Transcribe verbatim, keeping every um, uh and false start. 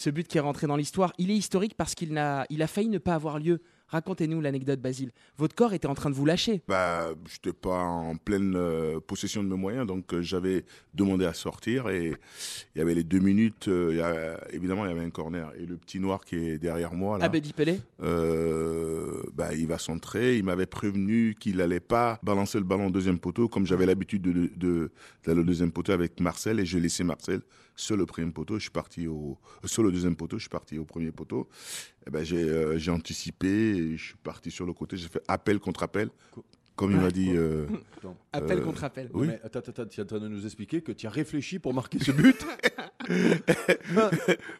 Ce but qui est rentré dans l'histoire, il est historique parce qu'il n'a, il a failli ne pas avoir lieu. Racontez-nous l'anecdote, Basile. Votre corps était en train de vous lâcher. Bah, je n'étais pas en pleine euh, possession de mes moyens, donc euh, j'avais demandé à sortir et il y avait les deux minutes. Euh, il y a- évidemment, il y avait un corner et le petit noir qui est derrière moi là. Abedi Pelé. Euh, bah, il va centrer. Il m'avait prévenu qu'il n'allait pas balancer le ballon au deuxième poteau, comme j'avais l'habitude de, de, de- d'aller au deuxième poteau avec Marcel, et je laissais Marcel sur le premier poteau. Je suis parti au sur le deuxième poteau. Je suis parti au premier poteau. Eh ben, j'ai euh, j'ai anticipé et je suis parti sur le côté. J'ai fait appel contre appel, comme il m'a dit. euh, Attends. Appel Euh, contre appel. oui. Mais attends, attends, tu es en train de nous expliquer que tu as réfléchi pour marquer ce but.